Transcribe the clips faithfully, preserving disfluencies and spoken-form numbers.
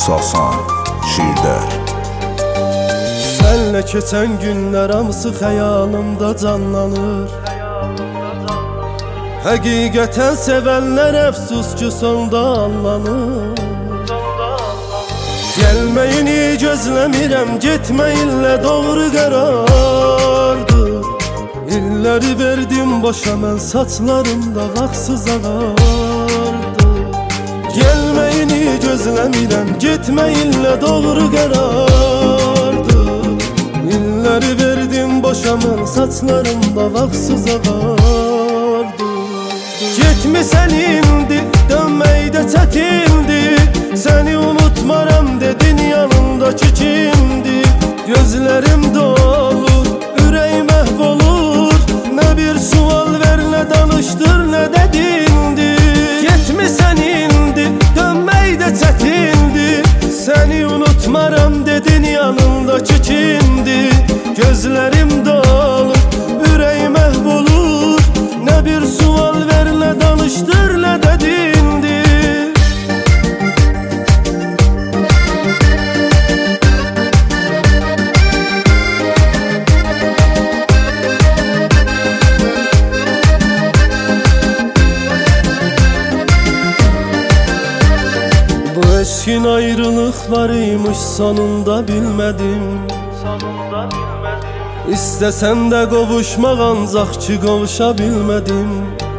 əsasən şiirdə. Sənlə keçən günlər hamısı xəyalımda canlanır. Həqiqətən sevənlər əfsus ki sonda anlanır. Gəlməyini gözləmirəm, getməyinlə doğru qərardır. İlləri verdim boşa, mən saçlarımda vaxtsız ağardı. Gəlməyini gözləmirəm, getməyinlə doğru qərardır. İlləri verdim boşa, mən saçlarımda vaxtsız ağardı. Getmisən indi, dönməkdə çətindir. Səni unutmaram dedin, yanındakı kimdir? Gözlərim dolur, ürək məhv olur. Nə bir sual ver, nə danışdır, nə dedindir. Getmisən indi, dönməkdə çətindir. Səni unutmaram dedin, yanındakı kimdir? Gözlərim dolur, ürək məhv olur. Nə bir sual ver, nə danışdır, nə dedindir. Bu eşkin ayrılıqlarıymış, sonunda bilmədim. İstəsən də qovuşmaq, ancaq ki qovuşa bilmədim.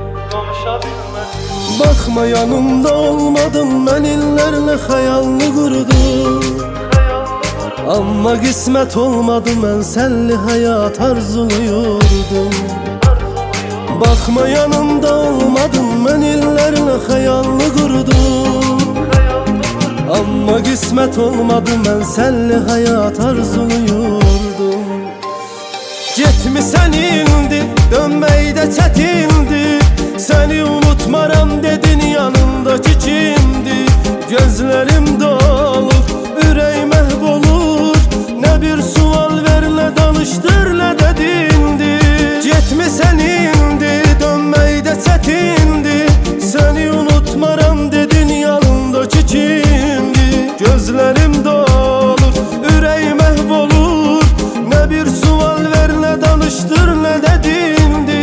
Baxma yanımda olmadın, mən illərlə xəyalını qurdum. Amma qismət olmadı, mən sənli həyat arzuluyordum. Baxma yanımda olmadın, mən illərlə xəyalını qurdum. Amma qismət olmadı, mən sənli həyat arzuluyordum. Getmisən indi, dönməkdə çətindir. Səni unutmaram dedin, yanındakı kimdir? Gözlərim dolur, ürək məhv olur. Nə bir sual ver, nə danışdır, nə dedindir. Getmisən indi, dönməkdə çətindir. Səni unutmaram dedin, yanındakı kimdir? Gözlərim dolur, ürək məhv olur. Nə bir sual ver, nə danışdır, nə dedindir.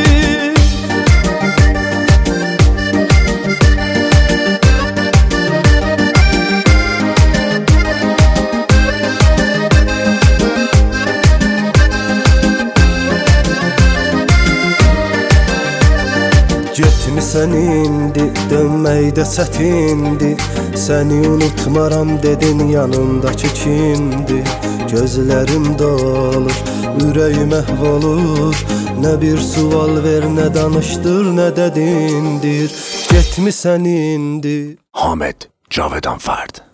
Getmisən indi, dönməkdə çətindir. Səni unutmaram dedin, yanındakı kimdir? Gözlərim dolur, ürək məhv olur. Nə bir sual ver, nə danışdır, nə dedindir. Getmisən indi. Hamed Cavedan Fard.